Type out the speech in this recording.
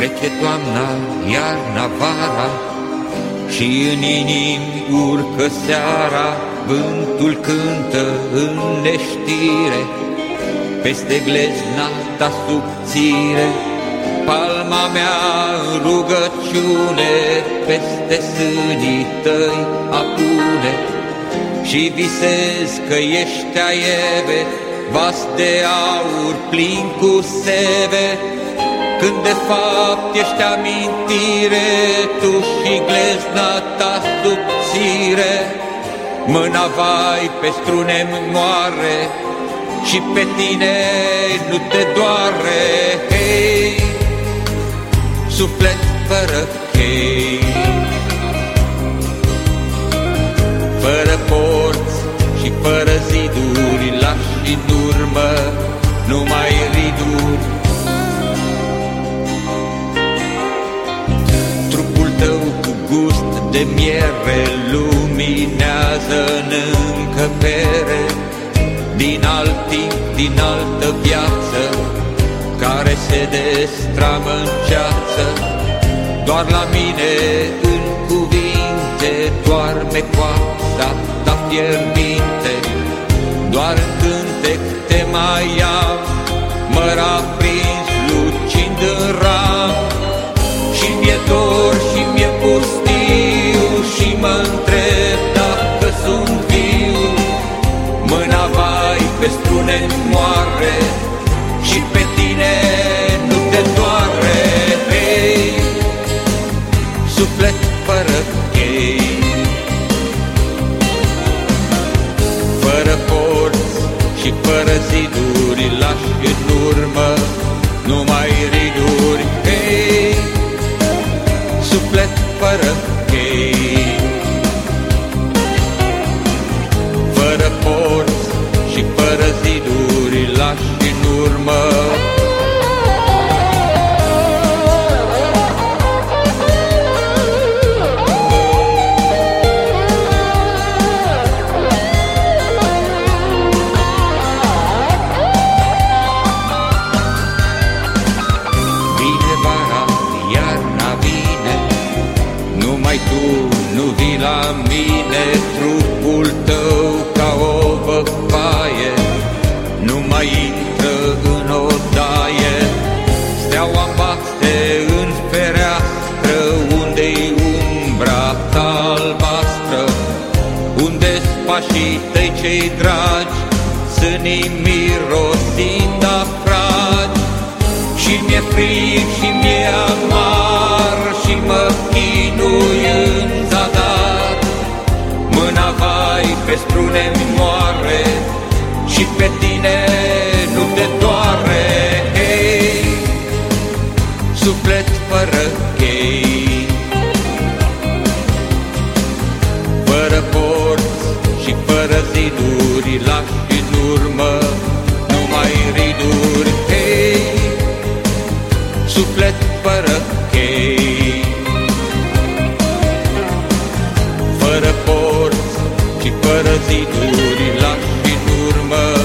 Trece toamna, iarna, vara, și în inimi urcă seara. Vântul cântă în neștire, peste glezna ta subțire. Palma mea în rugăciune peste sânii tăi apune. Și visez că ești a Eve, vas de aur plin cu seve, când de fapt ești amintire, tu și glezna ta subțire. Mâna vai pe strune-mi moare și pe tine nu te doare. Hei, suflet fără chei, fără porți și fără ziduri, lași în urmă numai riduri. Trupul tău cu gust de miere luminează în încăpere, din alt timp, din altă viață, care se destramă în ceață. Doar la mine în cuvinte doarme coața ta fierbinte, doar în cântec te mai iau, măr aprins lucind în ram. Și mi-e dor și mi-e pustiu și mă întreb dacă sunt viu. Mâna vai pe strune-mi moare și pe tine nu te doare. Hei, suflet fără chei, fără porți și fără ziduri, lași în urmă numai riduri. Hei, suflet fără chei, fără porți și fără ziduri, lași în urmă. Vine vara, iarna vine, numai tu nu vii la mine. Trupul tău ca o văpaie nu mai intră în odaie. Steaua bate în fereastră, unde-i umbra ta albastră, unde-s pașii tăi cei dragi, sânii mirosind a fragi. Și mi-e frig și mi-e amar și mă chinui în zadar. Mâna vai pe strune-mi moare și pe tine nu te doare. Hei, suflet fără chei, fără porți și fără ziduri, lași în urmă numai riduri. Hei, suflet fără chei, fără porți și fără ziduri, lași în urmă